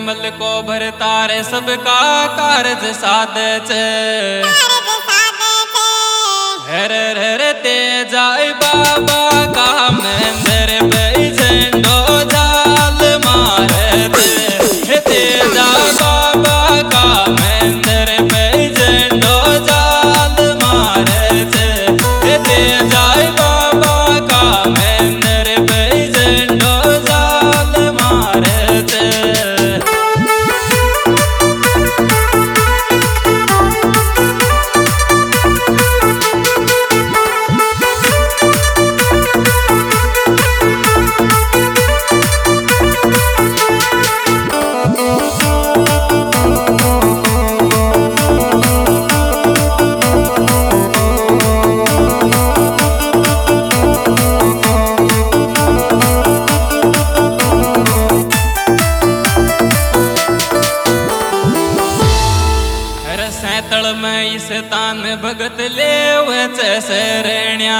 विमल को भरतारे सबका कारज साधच हर हर ते जाय बाबा का मंदिर पे झंडो जाल मारत ते जा बाबा का मंदिर पे झंडो जाल मारत ते जाय बाबा का मंदिर पे झंडो जाल मारत। सैतल में इस तान भगत लेवच शरण्या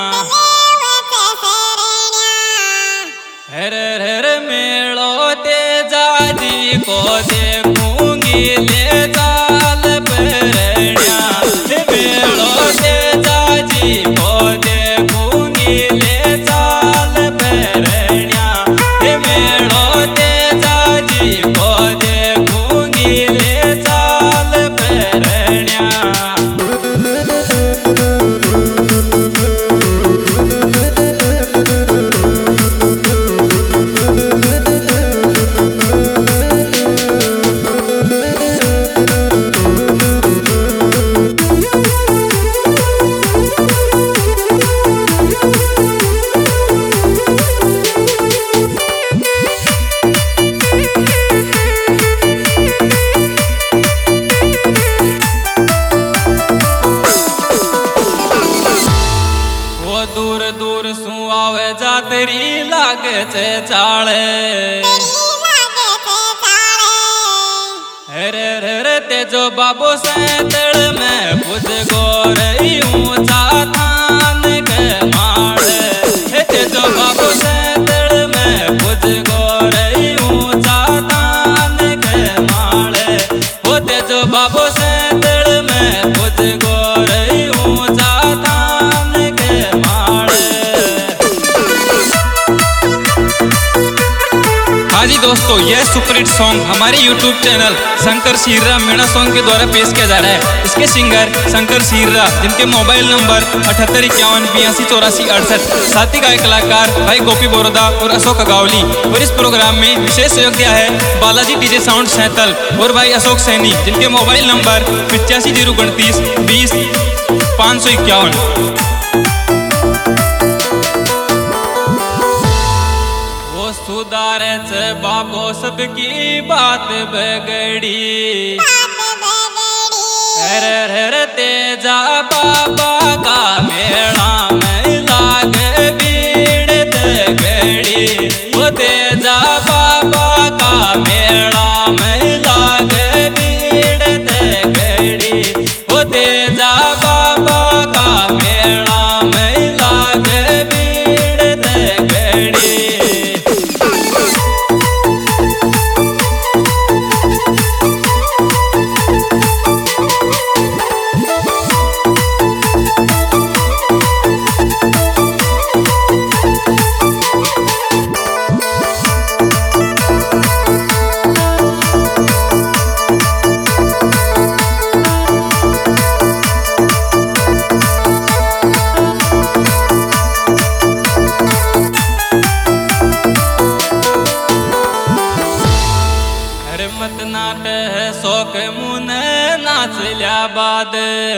हर हर मेलो ते जाजी को देखूंगी ले जाल परण्या मेलो ते जाजी को देखूंगी ले जाल परण्या मेलो ते जाजी को देखूंगी ले जाल परण्या। दूर दूर सुआवे जातरी लागे छे चाले हर हर ते जो बाबू सैतल में पूज गोरई ऊंचा थान के माड़े ते जो बाबू सैतल में पूज गोरई ऊंचा थान के माड़े होते जो बाबू सैतल में पूज गोरई ऊंचा थान के माड़े। हाँ जी दोस्तों, यह सुपरहिट सॉन्ग हमारे YouTube channel Shankar Sirra Meena song के द्वारा पेश किया जा रहा है। इसके सिंगर शंकर सीर्रा, जिनके मोबाइल नंबर 7851828468। साथ ही गायक कलाकार भाई गोपी बोरदा और अशोक अगावली। और इस प्रोग्राम में विशेष सहयोग दिया है बालाजी डीजे साउंड सैतल और भाई अशोक सैनी, जिनके मोबाइल नंबर 8503 20 551। सुधारे से बाबो सबकी बात बगड़ी हर हर तेजा बाबा का मेला में लागे भीड़ तगड़ी वो तेजा बाबा का मेला में लागे भीड़ तगड़ी वो तेजा बाबा का मेला में लागे भीड़ तगड़ी। मत नाट है शौक मुने नाच लिया बाद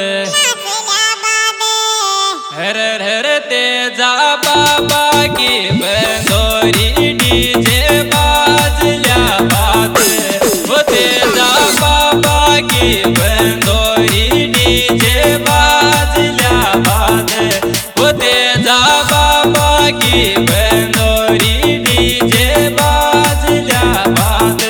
हर हर तेजा बाबा की बंदोरी डीजे बाज लिया बाद वो तेजा बाबा की बंदोरी डीजे बाज लिया बाद वो तेजा बाबा की बंदोरी डीजे बाज लिया बाद।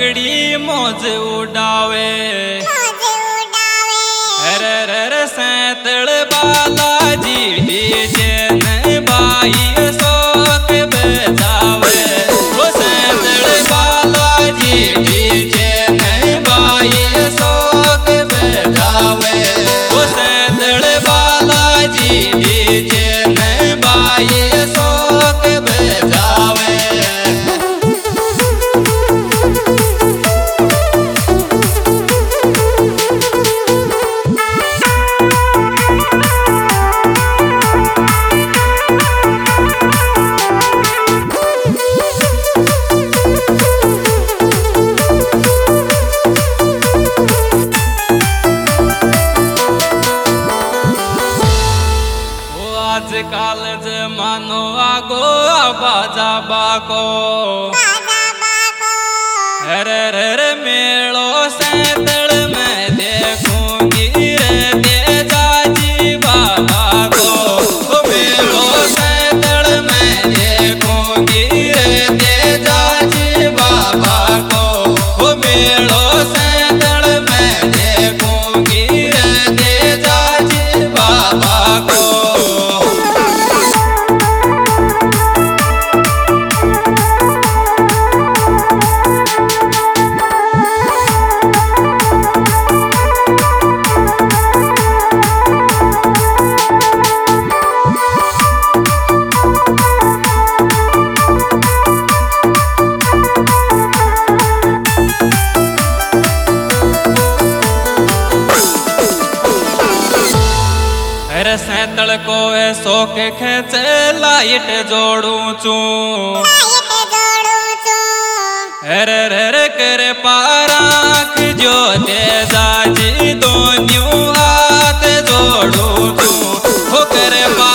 सगड़ी मौज उड़ावे। हर सैतड़ बालाजी डीजे ने बाई शौक बजावे। वो सैतड़ बालाजी डीजे ने बाई शौक बजावे। वो सैतड़ बालाजी डीजे ने बाई शौक बजावे। आजकाल जमानो आगो बाजा बाको। हर मेलो सैतड़ में देखूंगी रे तेजाजी बाबा को। मेलो सैतड़ में देखूंगी रे तेजाजी बाबा को। मेलो सैतड़ में देखूंगी रे तेजाजी बाबा को। सैतड़ को ऐसो के खेच लाइट जोड़ू चू। हर कर पाराख जो तेजाजी दोनों हाथ जोड़ू चू। हो कर